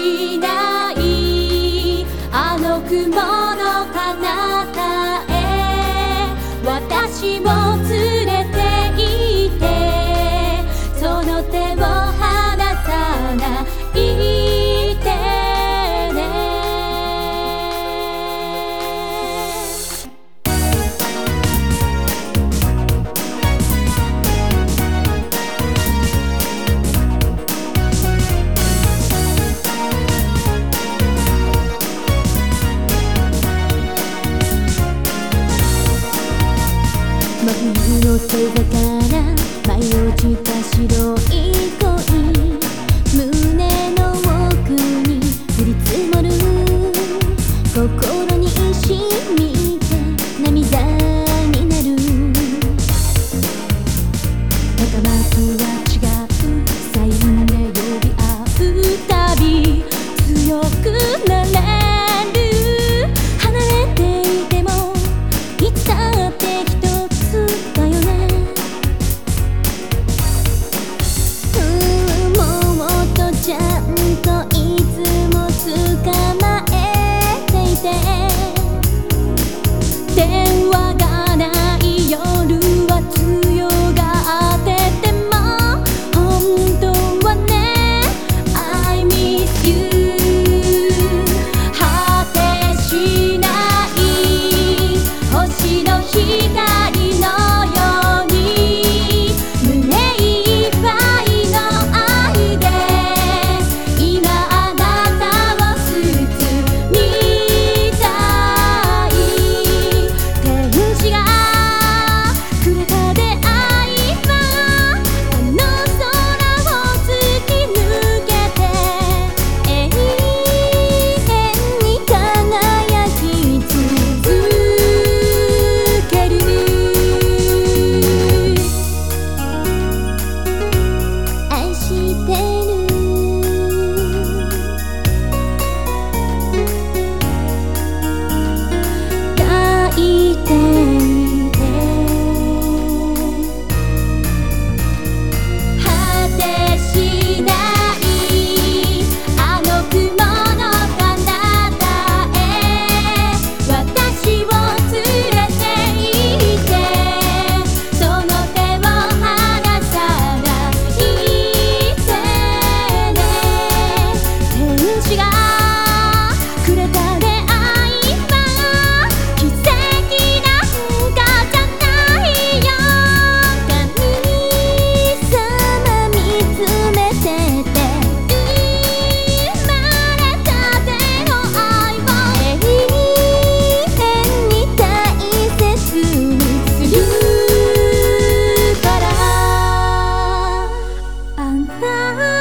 しないあの雲の彼方へ私を連れて行ってその手を離さないでね。真冬の星座から舞い落ちた白い恋胸の奥に降り積もる心に染みて涙になる仲間とは違うサインで呼び合うたび強くなれる離れていてもいつだってちゃんといつも捕まえていて電話がない夜は強がってても本当はね I miss you 果てしない星の光のように胸いっぱいの愛であ